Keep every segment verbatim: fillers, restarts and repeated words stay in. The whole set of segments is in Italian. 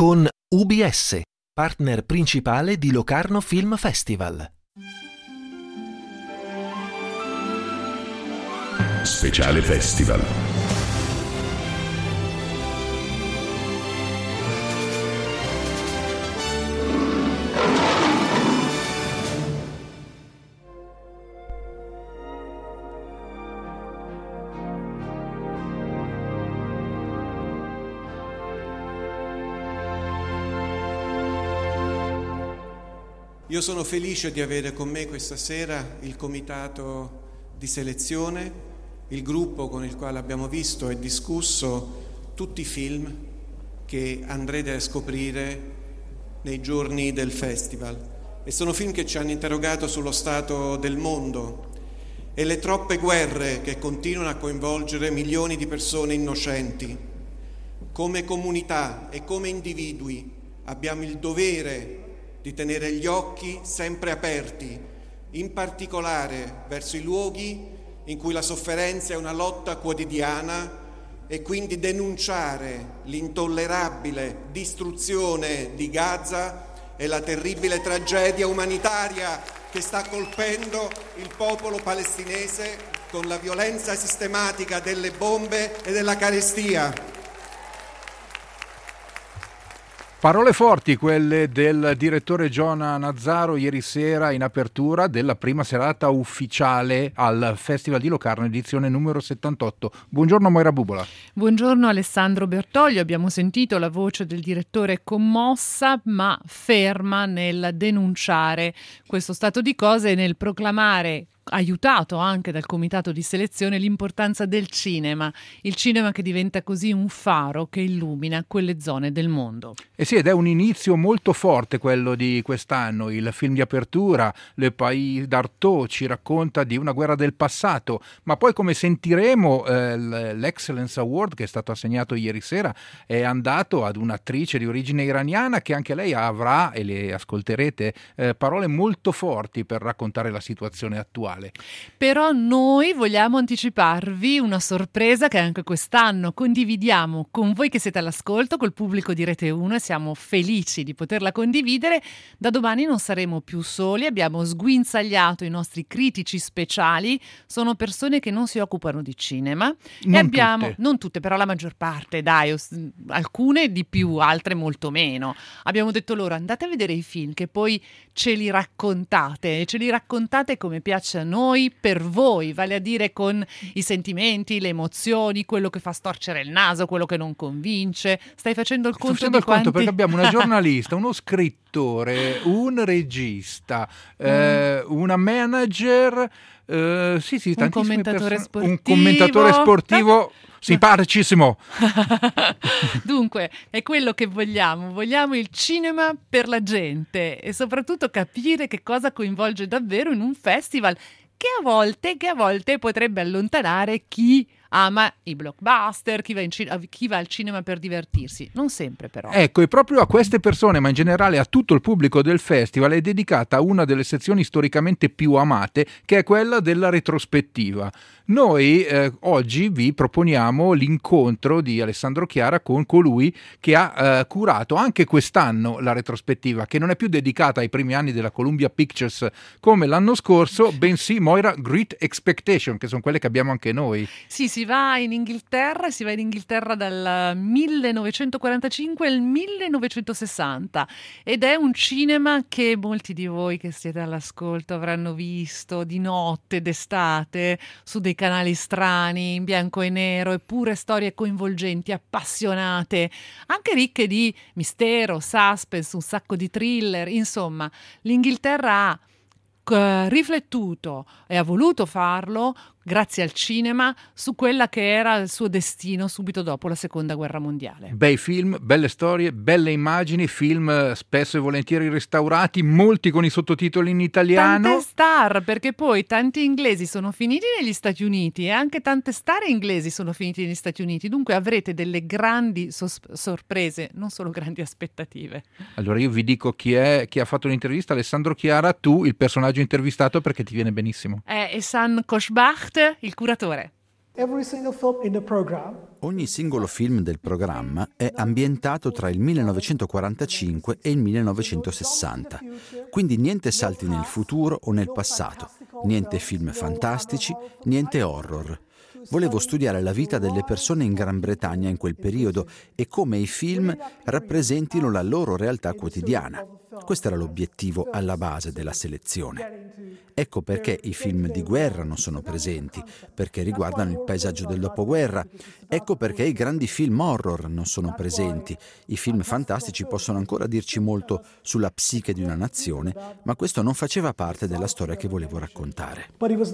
con U B S, partner principale di Locarno Film Festival. Speciale Festival. Io sono felice di avere con me questa sera il comitato di selezione, il gruppo con il quale abbiamo visto e discusso tutti i film che andrete a scoprire nei giorni del festival. E sono film che ci hanno interrogato sullo stato del mondo e le troppe guerre che continuano a coinvolgere milioni di persone innocenti. Come comunità e come individui abbiamo il dovere di tenere gli occhi sempre aperti, in particolare verso i luoghi in cui la sofferenza è una lotta quotidiana e quindi denunciare l'intollerabile distruzione di Gaza e la terribile tragedia umanitaria che sta colpendo il popolo palestinese con la violenza sistematica delle bombe e della carestia. Parole forti quelle del direttore Giona Nazzaro ieri sera in apertura della prima serata ufficiale al Festival di Locarno, edizione numero settantotto. Buongiorno Moira Bubola. Buongiorno Alessandro Bertoglio. Abbiamo sentito la voce del direttore commossa ma ferma nel denunciare questo stato di cose e nel proclamare, aiutato anche dal comitato di selezione, l'importanza del cinema, il cinema che diventa così un faro che illumina quelle zone del mondo. E sì, ed è un inizio molto forte quello di quest'anno. Il film di apertura, Le Pays d'Artaud, ci racconta di una guerra del passato, ma poi, come sentiremo, eh, l'Excellence Award che è stato assegnato ieri sera è andato ad un'attrice di origine iraniana che anche lei avrà, e le ascolterete, eh, parole molto forti per raccontare la situazione attuale. Però noi vogliamo anticiparvi una sorpresa che anche quest'anno condividiamo con voi che siete all'ascolto, col pubblico di Rete uno, e siamo felici di poterla condividere. Da domani non saremo più soli, abbiamo sguinzagliato i nostri critici speciali, sono persone che non si occupano di cinema. Non e abbiamo, tutte. non tutte, però la maggior parte, dai, alcune di più, altre molto meno. Abbiamo detto loro: andate a vedere i film che poi ce li raccontate, e ce li raccontate come piace a noi, per voi, vale a dire con i sentimenti, le emozioni, quello che fa storcere il naso, quello che non convince. Stai facendo il Sto conto facendo di il conto quanti... perché abbiamo una giornalista, uno scrittore, un regista, eh, una manager, eh, sì sì, un tantissime commentatore persone, sportivo, un commentatore sportivo simpaticissimo. Dunque, è quello che vogliamo. Vogliamo il cinema per la gente e soprattutto capire che cosa coinvolge davvero in un festival che a volte, che a volte potrebbe allontanare chi ama i blockbuster, chi va, in cin- chi va al cinema per divertirsi. Non sempre, però. Ecco, e proprio a queste persone, ma in generale a tutto il pubblico del festival, è dedicata una delle sezioni storicamente più amate, che è quella della retrospettiva. Noi eh, oggi vi proponiamo l'incontro di Alessandro Chiara con colui che ha eh, curato anche quest'anno la retrospettiva, che non è più dedicata ai primi anni della Columbia Pictures come l'anno scorso, bensì, Moira, Great Expectation, che sono quelle che abbiamo anche noi. Sì, si va in Inghilterra, si va in Inghilterra dal millenovecentoquarantacinque al millenovecentosessanta ed è un cinema che molti di voi che siete all'ascolto avranno visto di notte, d'estate, su dei canali strani, in bianco e nero, eppure storie coinvolgenti, appassionate, anche ricche di mistero, suspense, un sacco di thriller. Insomma, l'Inghilterra ha riflettuto e ha voluto farlo grazie al cinema su quella che era il suo destino subito dopo la seconda guerra mondiale. Bei film, belle storie, belle immagini, film spesso e volentieri restaurati, molti con i sottotitoli in italiano. Tante star, perché poi tanti inglesi sono finiti negli Stati Uniti e anche tante star inglesi sono finiti negli Stati Uniti, dunque avrete delle grandi sos- sorprese, non solo grandi aspettative. Allora io vi dico chi è, chi ha fatto l'intervista, Alessandro Chiara, tu il personaggio intervistato, perché ti viene benissimo. È Ehsan Koshbaht, il curatore. Ogni singolo film del programma è ambientato tra il millenovecentoquarantacinque e il millenovecentosessanta, quindi niente salti nel futuro o nel passato, niente film fantastici, niente horror. Volevo studiare la vita delle persone in Gran Bretagna in quel periodo e come i film rappresentino la loro realtà quotidiana. Questo era l'obiettivo alla base della selezione. Ecco perché i film di guerra non sono presenti, perché riguardano il paesaggio del dopoguerra. Ecco perché i grandi film horror non sono presenti. I film fantastici possono ancora dirci molto sulla psiche di una nazione, ma questo non faceva parte della storia che volevo raccontare.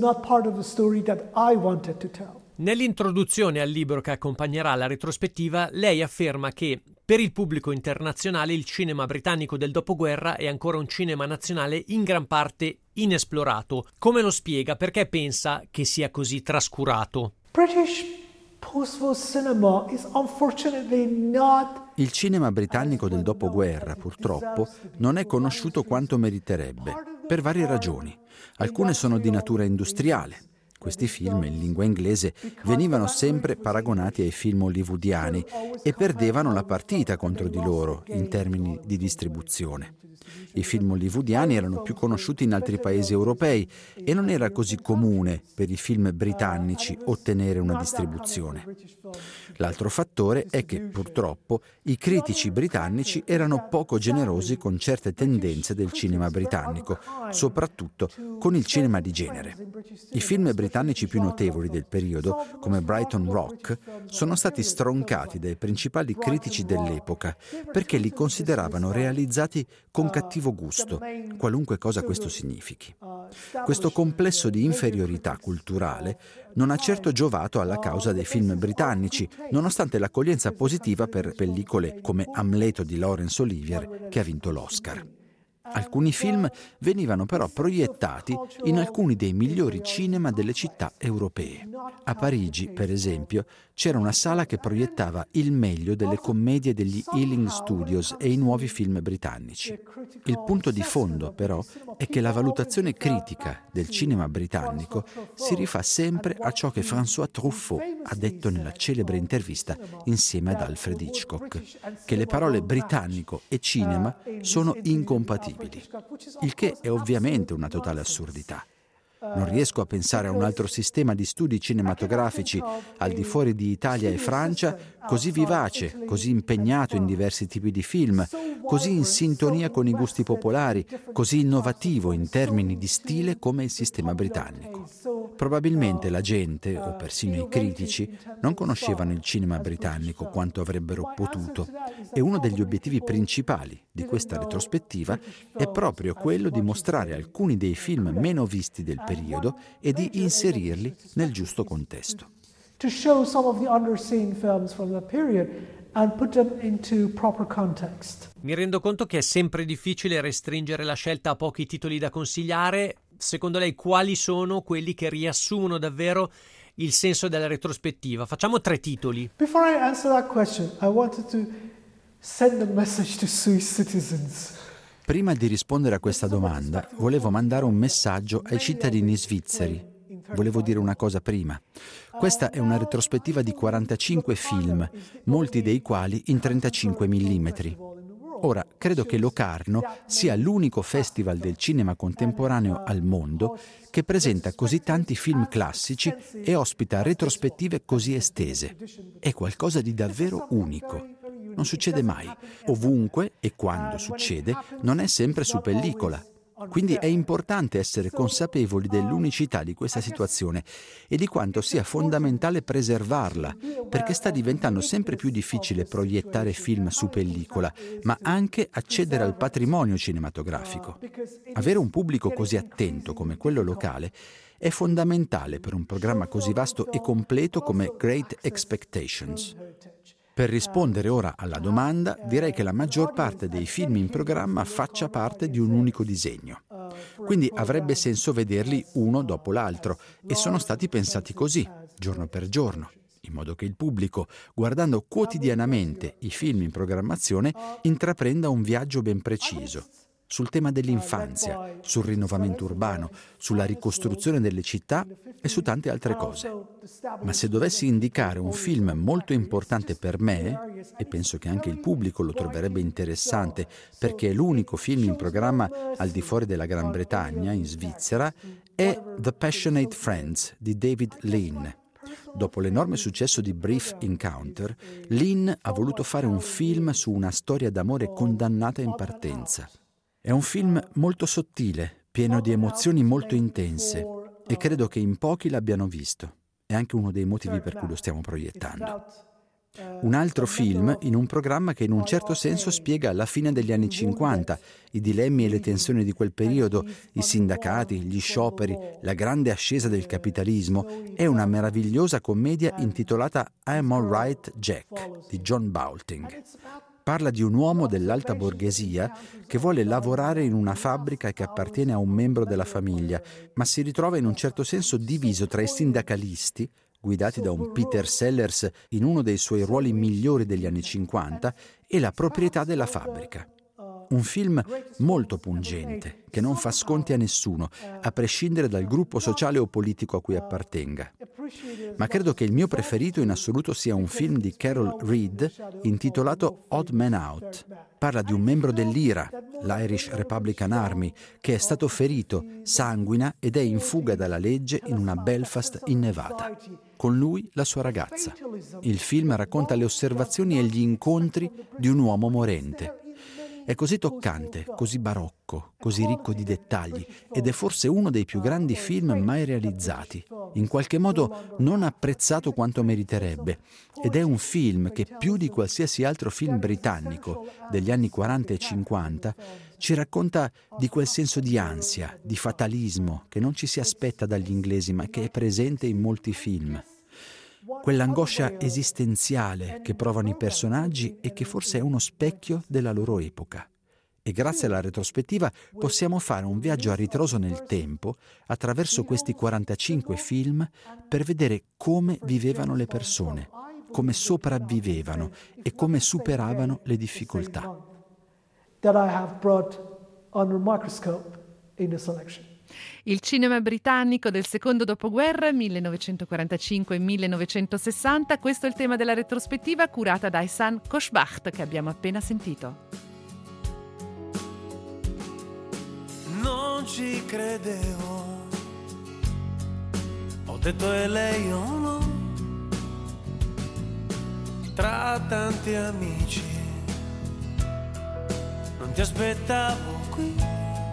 Nell'introduzione al libro che accompagnerà la retrospettiva, lei afferma che per il pubblico internazionale il cinema britannico del dopoguerra è ancora un cinema nazionale in gran parte inesplorato. Come lo spiega? Perché pensa che sia così trascurato? Il cinema britannico del dopoguerra, purtroppo, non è conosciuto quanto meriterebbe, per varie ragioni. Alcune sono di natura industriale. Questi film in lingua inglese venivano sempre paragonati ai film hollywoodiani e perdevano la partita contro di loro in termini di distribuzione. I film hollywoodiani erano più conosciuti in altri paesi europei e non era così comune per i film britannici ottenere una distribuzione. L'altro fattore è che, purtroppo, i critici britannici erano poco generosi con certe tendenze del cinema britannico, soprattutto con il cinema di genere. I film britannici più notevoli del periodo, come Brighton Rock, sono stati stroncati dai principali critici dell'epoca perché li consideravano realizzati con cattivo gusto, qualunque cosa questo significhi. Questo complesso di inferiorità culturale non ha certo giovato alla causa dei film britannici, nonostante l'accoglienza positiva per pellicole come Amleto di Laurence Olivier, che ha vinto l'Oscar. Alcuni film venivano però proiettati in alcuni dei migliori cinema delle città europee. A Parigi, per esempio, c'era una sala che proiettava il meglio delle commedie degli Ealing Studios e i nuovi film britannici. Il punto di fondo, però, è che la valutazione critica del cinema britannico si rifà sempre a ciò che François Truffaut ha detto nella celebre intervista insieme ad Alfred Hitchcock, che le parole britannico e cinema sono incompatibili. Il che è ovviamente una totale assurdità. Non riesco a pensare a un altro sistema di studi cinematografici al di fuori di Italia e Francia così vivace, così impegnato in diversi tipi di film, così in sintonia con i gusti popolari, così innovativo in termini di stile come il sistema britannico. Probabilmente la gente, o persino i critici, non conoscevano il cinema britannico quanto avrebbero potuto e uno degli obiettivi principali di questa retrospettiva è proprio quello di mostrare alcuni dei film meno visti del periodo e di inserirli nel giusto contesto. To show some of the underseen films from that period and put them into proper context. Mi rendo conto che è sempre difficile restringere la scelta a pochi titoli da consigliare. Secondo lei quali sono quelli che riassumono davvero il senso della retrospettiva? Facciamo tre titoli. Before I answer that question, I wanted to send a message to Swiss citizens. Prima di rispondere a questa domanda, volevo mandare un messaggio ai cittadini svizzeri. Volevo dire una cosa prima. Questa è una retrospettiva di quarantacinque film, molti dei quali in trentacinque millimetri. Ora, credo che Locarno sia l'unico festival del cinema contemporaneo al mondo che presenta così tanti film classici e ospita retrospettive così estese. È qualcosa di davvero unico. Non succede mai. Ovunque e quando succede, non è sempre su pellicola. Quindi è importante essere consapevoli dell'unicità di questa situazione e di quanto sia fondamentale preservarla, perché sta diventando sempre più difficile proiettare film su pellicola, ma anche accedere al patrimonio cinematografico. Avere un pubblico così attento come quello locale è fondamentale per un programma così vasto e completo come Great Expectations. Per rispondere ora alla domanda, direi che la maggior parte dei film in programma faccia parte di un unico disegno. Quindi avrebbe senso vederli uno dopo l'altro e sono stati pensati così, giorno per giorno, in modo che il pubblico, guardando quotidianamente i film in programmazione, intraprenda un viaggio ben preciso. sul tema dell'infanzia, sul rinnovamento urbano, sulla ricostruzione delle città e su tante altre cose. Ma se dovessi indicare un film molto importante per me, e penso che anche il pubblico lo troverebbe interessante perché è l'unico film in programma al di fuori della Gran Bretagna, in Svizzera, è The Passionate Friends di David Lean. Dopo l'enorme successo di Brief Encounter, Lean ha voluto fare un film su una storia d'amore condannata in partenza. È un film molto sottile, pieno di emozioni molto intense e credo che in pochi l'abbiano visto. È anche uno dei motivi per cui lo stiamo proiettando. Un altro film in un programma che in un certo senso spiega la fine degli anni cinquanta, i dilemmi e le tensioni di quel periodo, i sindacati, gli scioperi, la grande ascesa del capitalismo. È una meravigliosa commedia intitolata I'm All Right, Jack di John Bowlting. Parla di un uomo dell'alta borghesia che vuole lavorare in una fabbrica che appartiene a un membro della famiglia, ma si ritrova in un certo senso diviso tra i sindacalisti, guidati da un Peter Sellers in uno dei suoi ruoli migliori degli anni cinquanta, e la proprietà della fabbrica. Un film molto pungente, che non fa sconti a nessuno, a prescindere dal gruppo sociale o politico a cui appartenga. Ma credo che il mio preferito in assoluto sia un film di Carol Reed intitolato Odd Man Out. Parla di un membro dell'I R A, l'Irish Republican Army, che è stato ferito, sanguina ed è in fuga dalla legge in una Belfast innevata. Con lui la sua ragazza. Il film racconta le osservazioni e gli incontri di un uomo morente. È così toccante, così barocco, così ricco di dettagli ed è forse uno dei più grandi film mai realizzati, in qualche modo non apprezzato quanto meriterebbe. Ed è un film che più di qualsiasi altro film britannico degli anni quaranta e cinquanta ci racconta di quel senso di ansia, di fatalismo che non ci si aspetta dagli inglesi ma che è presente in molti film. Quell'angoscia esistenziale che provano i personaggi e che forse è uno specchio della loro epoca. E grazie alla retrospettiva possiamo fare un viaggio a ritroso nel tempo attraverso questi quarantacinque film per vedere come vivevano le persone, come sopravvivevano e come superavano le difficoltà. That I have brought under microscope in the selection. Il cinema britannico del secondo dopoguerra, millenovecentoquarantacinque millenovecentosessanta, questo è il tema della retrospettiva curata da Ihsan Khoshbakhsh che abbiamo appena sentito. Non ci credevo, ho detto e lei o no, tra tanti amici, non ti aspettavo qui.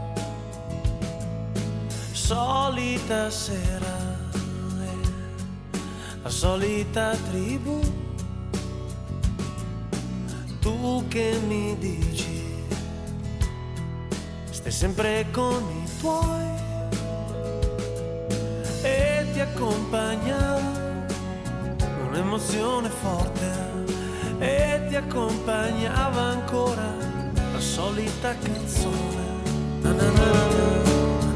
Solita sera, eh, la solita tribù, tu che mi dici, stai sempre con i tuoi e ti accompagna un'emozione forte e ti accompagnava ancora la solita canzone. Na na na na.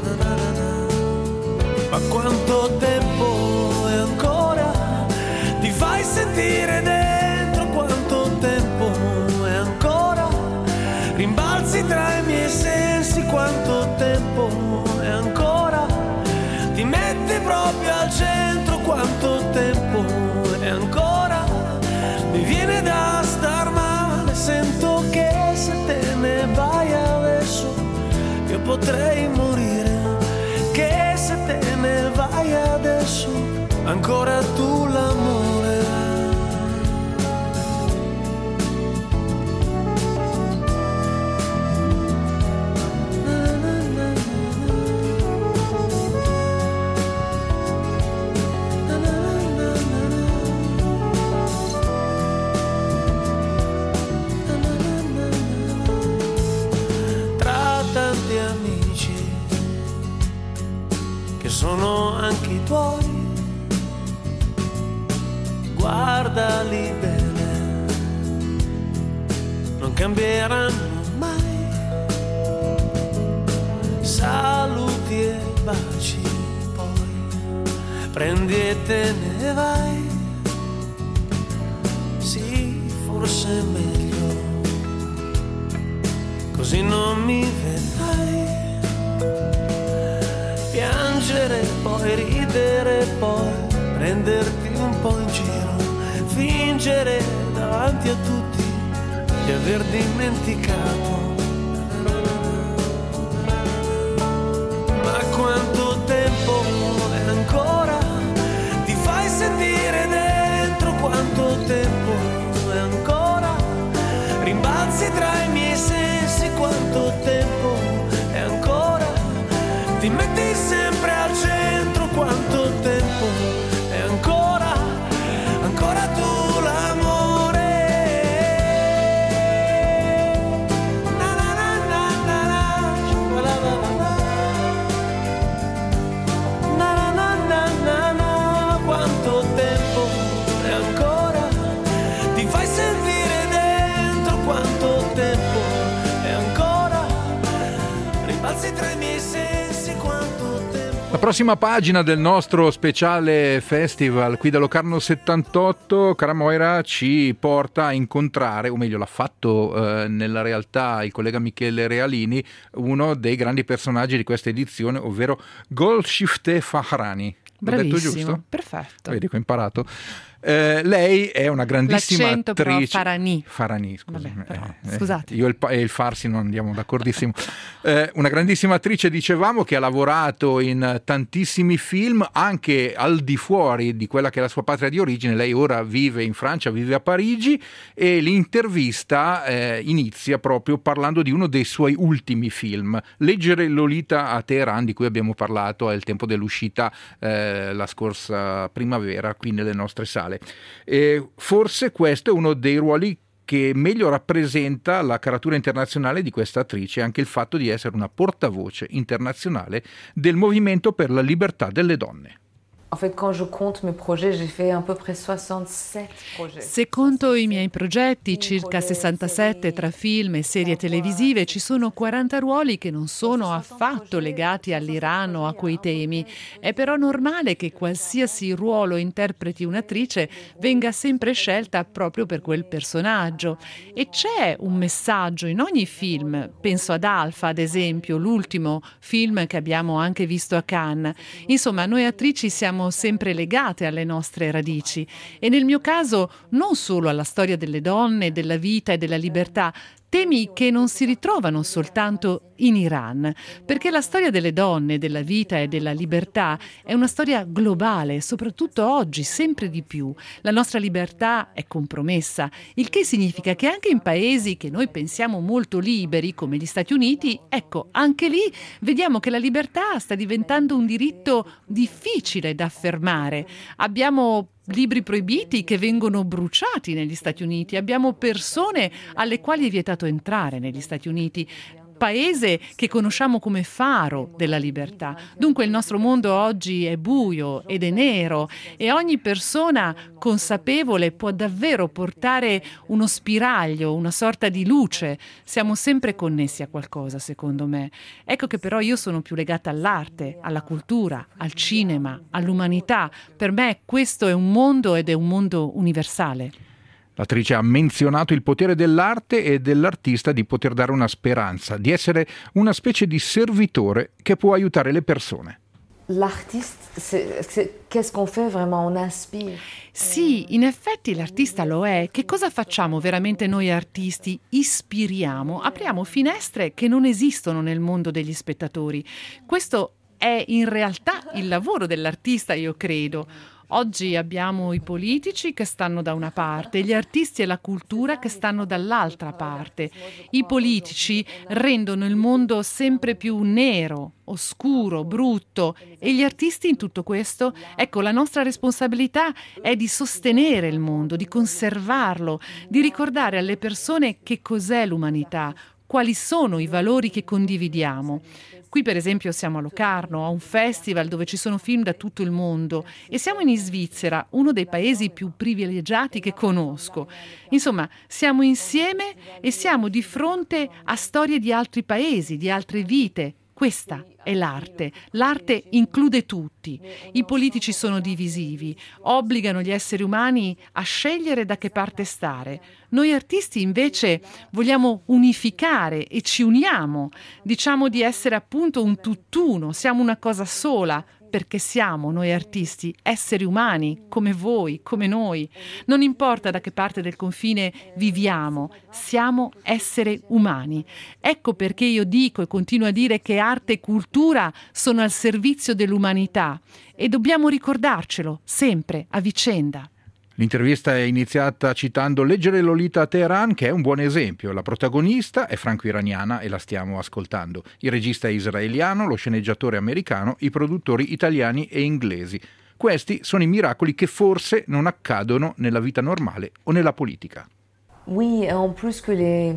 Ma quanto tempo è ancora? Ti fai sentire dentro quanto tempo è ancora? Rimbalzi tra i miei sensi quanto tempo è ancora? Ti metti proprio al centro quanto tempo è ancora? Mi viene da star male, sento che se te ne vai adesso io potrei morire. Che se te ne vai adesso, ancora tu l'amore. Na, na, na, na, na, na, na. Tra tanti amici sono anche i tuoi, guardali bene, non cambieranno mai, saluti e baci, poi prendi e te ne vai, sì, forse è meglio così non mi vedrai piangere, poi ridere, poi prenderti un po' in giro, fingere davanti a tutti di aver dimenticato. Ma quanto tempo è ancora? Ti fai sentire dentro, quanto tempo è ancora? Rimbalzi tra i miei sensi, quanto tempo è ancora? Ti metti sempre al centro, quanto tempo è ancora? Ancora tu l'amore. Na na na na na na, la la la la. Na na na na na, quanto tempo è ancora? Ti fai sentire dentro, quanto tempo è ancora? Rimbalzi tra i miei sensi, quanto tempo. La prossima pagina del nostro speciale festival qui da Locarno settantotto, cara Moira, ci porta a incontrare, o meglio l'ha fatto eh, nella realtà il collega Michele Realini, uno dei grandi personaggi di questa edizione, ovvero Golshifteh Farahani. L'ho detto giusto? Bravissimo, perfetto. Vedi che ho imparato. Eh, lei è una grandissima L'accento attrice. però Farahani. Farahani, scusi. Vabbè, però, Eh, scusate. Io e il, pa- e il farsi non andiamo d'accordissimo. Eh, una grandissima attrice, dicevamo, che ha lavorato in tantissimi film, anche al di fuori di quella che è la sua patria di origine. Lei ora vive in Francia, vive a Parigi, e l'intervista eh, inizia proprio parlando di uno dei suoi ultimi film, Leggere Lolita a Teheran, di cui abbiamo parlato al tempo dell'uscita eh, la scorsa primavera qui nelle nostre sale. E forse questo è uno dei ruoli che meglio rappresenta la caratura internazionale di questa attrice, anche il fatto di essere una portavoce internazionale del movimento per la libertà delle donne. En fait, quand je compte mes projets, j'ai fait à peu près soixante-sept projets. Se conto i miei progetti, circa sessantasette tra film e serie televisive, ci sono quaranta ruoli che non sono affatto legati all'Iran o a quei temi. È però normale che qualsiasi ruolo interpreti un'attrice venga sempre scelta proprio per quel personaggio. E c'è un messaggio in ogni film. Penso ad Alfa, ad esempio, l'ultimo film che abbiamo anche visto a Cannes. Insomma, noi attrici siamo sempre legate alle nostre radici, e nel mio caso non solo alla storia delle donne, della vita e della libertà, temi che non si ritrovano soltanto in Iran, perché la storia delle donne, della vita e della libertà è una storia globale, soprattutto oggi, sempre di più. La nostra libertà è compromessa, il che significa che anche in paesi che noi pensiamo molto liberi, come gli Stati Uniti, ecco, anche lì vediamo che la libertà sta diventando un diritto difficile da affermare. Abbiamo libri proibiti che vengono bruciati negli Stati Uniti, abbiamo persone alle quali è vietato entrare negli Stati Uniti, paese che conosciamo come faro della libertà. Dunque il nostro mondo oggi è buio ed è nero, e ogni persona consapevole può davvero portare uno spiraglio, una sorta di luce. Siamo sempre connessi a qualcosa, secondo me. Ecco che però io sono più legata all'arte, alla cultura, al cinema, all'umanità. Per me questo è un mondo, ed è un mondo universale. L'attrice ha menzionato il potere dell'arte e dell'artista di poter dare una speranza, di essere una specie di servitore che può aiutare le persone. L'artiste, c'est, c'est, qu'est-ce qu'on fait vraiment? On inspire. Sì, in effetti l'artista lo è. Che cosa facciamo veramente noi artisti? Ispiriamo, apriamo finestre che non esistono nel mondo degli spettatori. Questo è in realtà il lavoro dell'artista, io credo. Oggi abbiamo i politici che stanno da una parte, gli artisti e la cultura che stanno dall'altra parte. I politici rendono il mondo sempre più nero, oscuro, brutto, e gli artisti in tutto questo? Ecco, la nostra responsabilità è di sostenere il mondo, di conservarlo, di ricordare alle persone che cos'è l'umanità, quali sono i valori che condividiamo. Qui per esempio siamo a Locarno, a un festival dove ci sono film da tutto il mondo, e siamo in Svizzera, uno dei paesi più privilegiati che conosco. Insomma, siamo insieme e siamo di fronte a storie di altri paesi, di altre vite. Questa è l'arte. L'arte include tutti. I politici sono divisivi, obbligano gli esseri umani a scegliere da che parte stare. Noi artisti invece vogliamo unificare e ci uniamo. Diciamo di essere appunto un tutt'uno, siamo una cosa sola, perché siamo, noi artisti, esseri umani, come voi, come noi. Non importa da che parte del confine viviamo, siamo esseri umani. Ecco perché io dico e continuo a dire che arte e cultura sono al servizio dell'umanità e dobbiamo ricordarcelo sempre, a vicenda. L'intervista è iniziata citando Leggere Lolita a Teheran, che è un buon esempio. La protagonista è franco-iraniana e la stiamo ascoltando. Il regista è israeliano, lo sceneggiatore americano, i produttori italiani e inglesi. Questi sono i miracoli che forse non accadono nella vita normale o nella politica. Oui, en plus que les...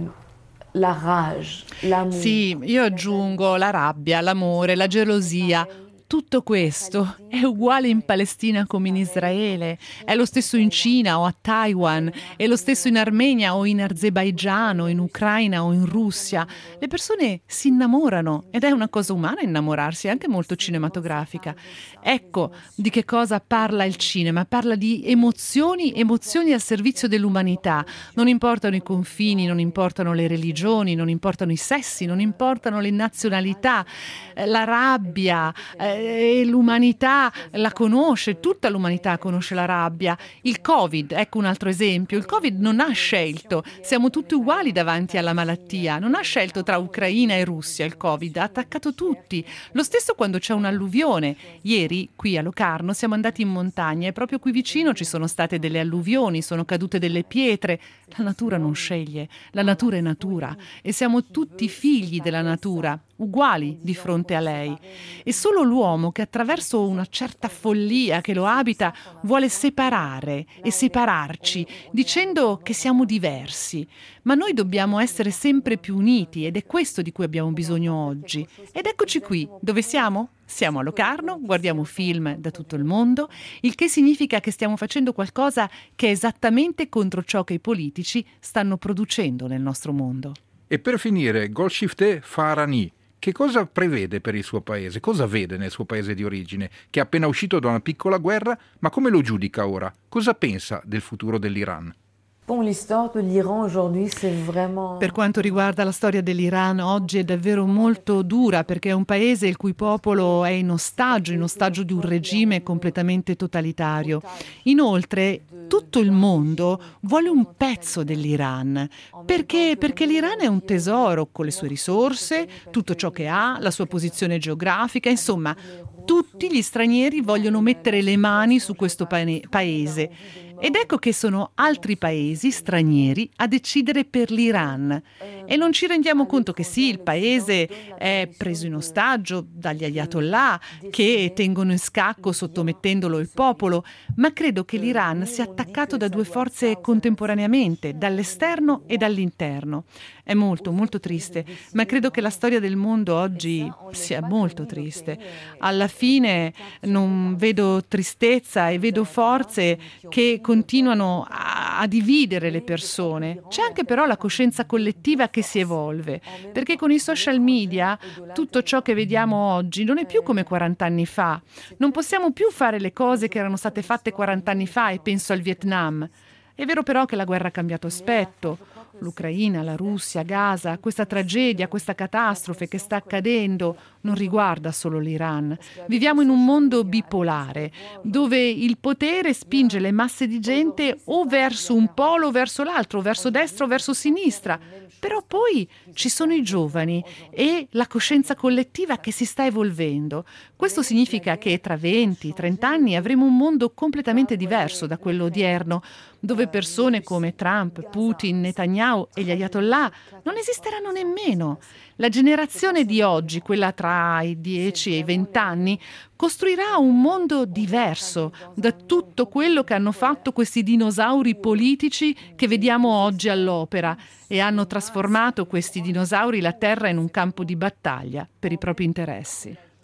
la rage, l'amour. Sì, io aggiungo la rabbia, l'amore, la gelosia. Tutto questo è uguale in Palestina come in Israele, è lo stesso in Cina o a Taiwan, è lo stesso in Armenia o in Azerbaigian o in Ucraina o in Russia. Le persone si innamorano ed è una cosa umana innamorarsi, anche molto cinematografica. Ecco di che cosa parla il cinema, parla di emozioni, emozioni al servizio dell'umanità. Non importano i confini, non importano le religioni, non importano i sessi, non importano le nazionalità, la rabbia, eh, e l'umanità la conosce, tutta l'umanità conosce la rabbia. Il Covid, ecco un altro esempio, il Covid non ha scelto, siamo tutti uguali davanti alla malattia, non ha scelto tra Ucraina e Russia il Covid, ha attaccato tutti. Lo stesso quando c'è un'alluvione. Ieri qui a Locarno siamo andati in montagna e proprio qui vicino ci sono state delle alluvioni, sono cadute delle pietre. La natura non sceglie, la natura è natura e siamo tutti figli della natura, uguali di fronte a lei. E solo l'uomo che attraverso una certa follia che lo abita vuole separare e separarci, dicendo che siamo diversi. Ma noi dobbiamo essere sempre più uniti ed è questo di cui abbiamo bisogno oggi. Ed eccoci qui, dove siamo? Siamo a Locarno, guardiamo film da tutto il mondo, il che significa che stiamo facendo qualcosa che è esattamente contro ciò che i politici stanno producendo nel nostro mondo. E per finire, Golshifteh Farahani, che cosa prevede per il suo paese? Cosa vede nel suo paese di origine, che è appena uscito da una piccola guerra, ma come lo giudica ora? Cosa pensa del futuro dell'Iran? Per quanto riguarda la storia dell'Iran, oggi è davvero molto dura perché è un paese il cui popolo è in ostaggio, in ostaggio di un regime completamente totalitario. Inoltre, tutto il mondo vuole un pezzo dell'Iran. Perché? Perché l'Iran è un tesoro con le sue risorse, tutto ciò che ha, la sua posizione geografica, insomma, tutti gli stranieri vogliono mettere le mani su questo paese. Ed ecco che sono altri paesi stranieri a decidere per l'Iran. E non ci rendiamo conto che sì, il paese è preso in ostaggio dagli ayatollah che tengono in scacco sottomettendolo il popolo, ma credo che l'Iran sia attaccato da due forze contemporaneamente, dall'esterno e dall'interno. È molto, molto triste, ma credo che la storia del mondo oggi sia molto triste. Alla fine non vedo tristezza e vedo forze che continuano a, a dividere le persone. C'è anche però la coscienza collettiva che si evolve, perché con i social media tutto ciò che vediamo oggi non è più come quaranta anni fa. Non possiamo più fare le cose che erano state fatte quaranta anni fa, e penso al Vietnam. È vero però che la guerra ha cambiato aspetto. L'Ucraina, la Russia, Gaza, questa tragedia, questa catastrofe che sta accadendo non riguarda solo l'Iran. Viviamo in un mondo bipolare, dove il potere spinge le masse di gente o verso un polo o verso l'altro, verso destra o verso sinistra. Però poi ci sono i giovani e la coscienza collettiva che si sta evolvendo. Questo significa che tra venti trenta anni avremo un mondo completamente diverso da quello odierno, dove persone come Trump, Putin, Netanyahu e gli ayatollah non esisteranno nemmeno. La generazione di oggi, quella tra i dieci e i venti anni, costruirà un mondo diverso da tutto quello che hanno fatto questi dinosauri politici che vediamo oggi all'opera, e hanno trasformato questi dinosauri la terra in un campo di battaglia per i propri interessi.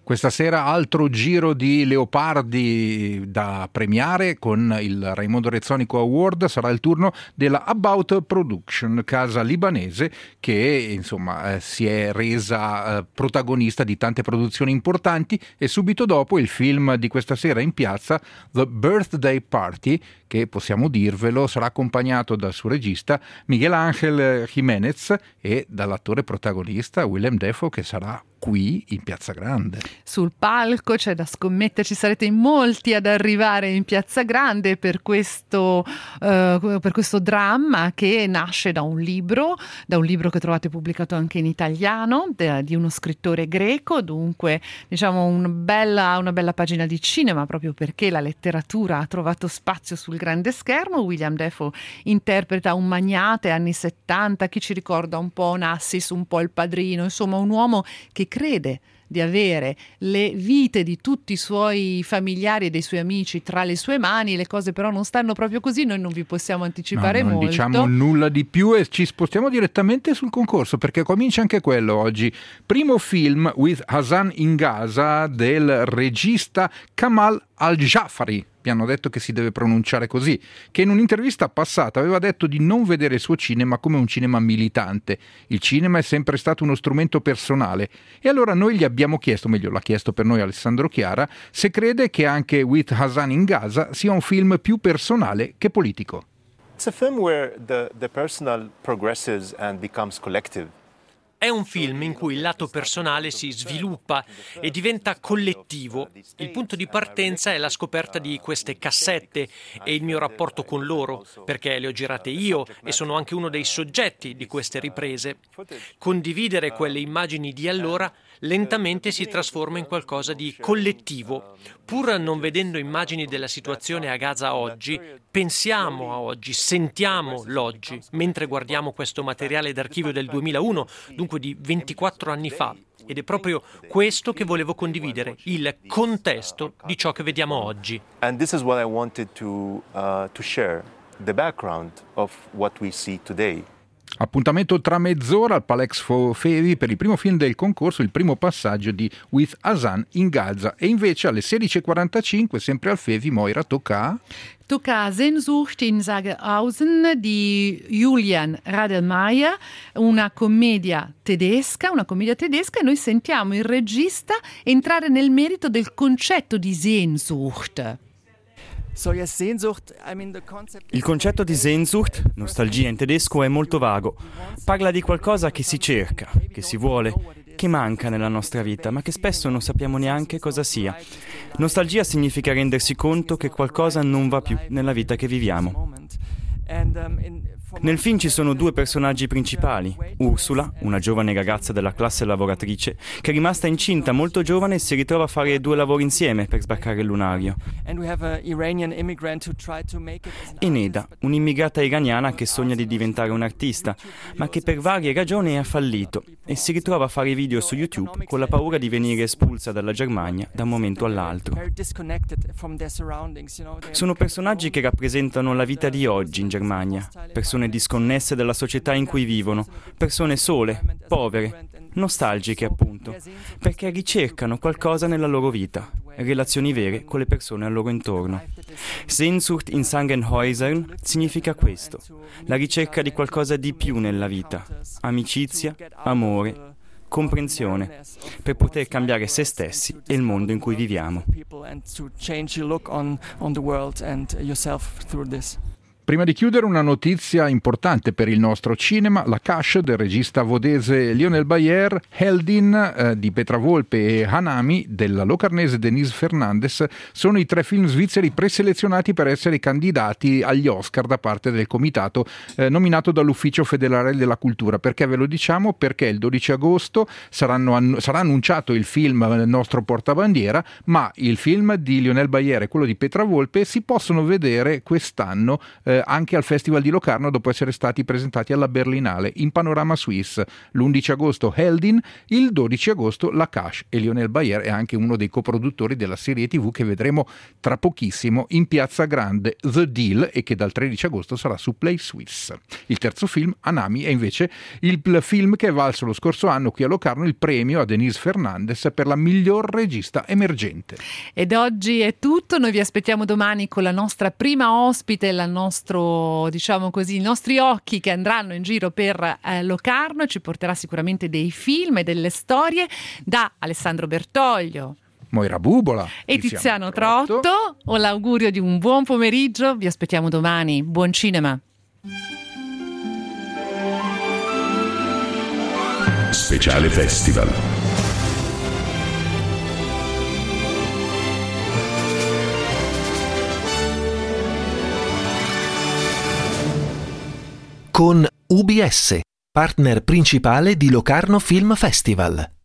Questa sera altro giro di leopardi da premiare con il Raimondo Rezzonico Award. Sarà il turno della About Production, casa libanese che insomma eh, si è resa eh, protagonista di tante produzioni importanti, e subito dopo il film di questa sera in piazza, The Birthday Party, che possiamo dirvelo sarà accompagnato dal suo regista Miguel Ángel Jiménez e dall'attore protagonista Willem Dafoe, che sarà qui in Piazza Grande. Sul palco c'è da scommetterci, sarete in molti ad arrivare in Piazza Grande per questo, uh, per questo dramma che nasce da un libro, da un libro che trovate pubblicato anche in italiano, de, di uno scrittore greco, dunque diciamo una bella, una bella pagina di cinema, proprio perché la letteratura ha trovato spazio sul grande schermo. Willem Dafoe interpreta un magnate anni settanta, chi ci ricorda un po' Onassis, un po' Il Padrino, insomma un uomo che crede di avere le vite di tutti i suoi familiari e dei suoi amici tra le sue mani. Le cose però non stanno proprio così, noi non vi possiamo anticipare no, non molto. diciamo nulla di più e ci spostiamo direttamente sul concorso, perché comincia anche quello oggi. Primo film, With Hassan in Gaza, del regista Kamal Al-Jafari. Mi hanno detto che si deve pronunciare così, che in un'intervista passata aveva detto di non vedere il suo cinema come un cinema militante. Il cinema è sempre stato uno strumento personale, e allora noi gli abbiamo chiesto, meglio l'ha chiesto per noi Alessandro Chiara, se crede che anche With Hassan in Gaza sia un film più personale che politico. It's a film where the, the personal progresses and becomes collective. È un film in cui il lato personale si sviluppa e diventa collettivo. Il punto di partenza è la scoperta di queste cassette e il mio rapporto con loro, perché le ho girate io e sono anche uno dei soggetti di queste riprese. Condividere quelle immagini di allora lentamente si trasforma in qualcosa di collettivo. Pur non vedendo immagini della situazione a Gaza oggi, pensiamo a oggi, sentiamo l'oggi, mentre guardiamo questo materiale d'archivio del duemilauno, dunque di ventiquattro anni fa. Ed è proprio questo che volevo condividere, il contesto di ciò che vediamo oggi. And this is what I wanted to, uh, to share, the background of what we see today. Appuntamento tra mezz'ora al Palexpo Fevi per il primo film del concorso, il primo passaggio di With Hassan in Gaza. E invece alle sedici e quarantacinque, sempre al Fevi, Moira, tocca... Tocca Sehnsucht in Sachsenhausen di Julian Radelmeier, una commedia tedesca, una commedia tedesca, e noi sentiamo il regista entrare nel merito del concetto di Sehnsucht. Il concetto di Sehnsucht, nostalgia in tedesco, è molto vago. Parla di qualcosa che si cerca, che si vuole, che manca nella nostra vita, ma che spesso non sappiamo neanche cosa sia. Nostalgia significa rendersi conto che qualcosa non va più nella vita che viviamo. Nel film ci sono due personaggi principali. Ursula, una giovane ragazza della classe lavoratrice, che è rimasta incinta molto giovane e si ritrova a fare due lavori insieme per sbarcare il lunario. E Neda, un'immigrata iraniana che sogna di diventare un'artista, ma che per varie ragioni ha fallito e si ritrova a fare video su YouTube con la paura di venire espulsa dalla Germania da un momento all'altro. Sono personaggi che rappresentano la vita di oggi in Germania, persone disconnesse dalla società in cui vivono, persone sole, povere, nostalgiche appunto, perché ricercano qualcosa nella loro vita, relazioni vere con le persone al loro intorno. Sehnsucht in Sachsenhausen significa questo, la ricerca di qualcosa di più nella vita, amicizia, amore, comprensione, per poter cambiare se stessi e il mondo in cui viviamo. Prima di chiudere, una notizia importante per il nostro cinema: la Cash del regista vodese Lionel Bayer, Heldin eh, di Petra Volpe e Hanami della locarnese Denise Fernandes sono i tre film svizzeri preselezionati per essere candidati agli Oscar da parte del comitato eh, nominato dall'Ufficio Federale della Cultura. Perché ve lo diciamo? Perché il dodici agosto saranno annu- sarà annunciato il film Il nostro portabandiera, ma il film di Lionel Bayer e quello di Petra Volpe si possono vedere quest'anno eh, eh, anche al Festival di Locarno dopo essere stati presentati alla Berlinale in panorama Suisse. L'undici agosto Heldin, il dodici agosto La Cache, e Lionel Bayer è anche uno dei coproduttori della serie tivù che vedremo tra pochissimo in Piazza Grande, The Deal, e che dal tredici agosto sarà su Play Suisse. Il terzo film, Anami, è invece il film che è valso lo scorso anno qui a Locarno il premio a Denise Fernandez per la miglior regista emergente. Ed oggi è tutto, noi vi aspettiamo domani con la nostra prima ospite, la nostro, diciamo così, i nostri occhi che andranno in giro per eh, Locarno, e ci porterà sicuramente dei film e delle storie da Alessandro Bertoglio, Moira Bubola e Tiziano Trotto. Trotto. Ho l'augurio di un buon pomeriggio, vi aspettiamo domani, buon cinema. Speciale Festival. Con U B S, partner principale di Locarno Film Festival.